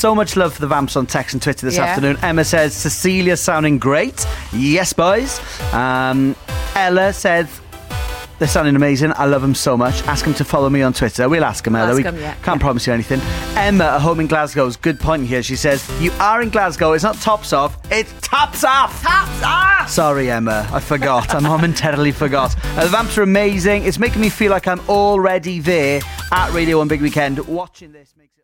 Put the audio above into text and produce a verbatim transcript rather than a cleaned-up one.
so much love for the Vamps on text and Twitter this Yeah. afternoon. Emma says, Cecilia sounding great. Yes, boys. Um, Ella said, they're sounding amazing. I love them so much. Ask them to follow me on Twitter. We'll ask them, Ella. Ask we them, yeah. can't Yeah. promise you anything. Emma at home in Glasgow's good point here. She says, you are in Glasgow. It's not tops off. It's tops off. Tops off! Sorry, Emma. I forgot. I momentarily forgot. Uh, the Vamps are amazing. It's making me feel like I'm already there at Radio one Big Weekend. Watching this makes it...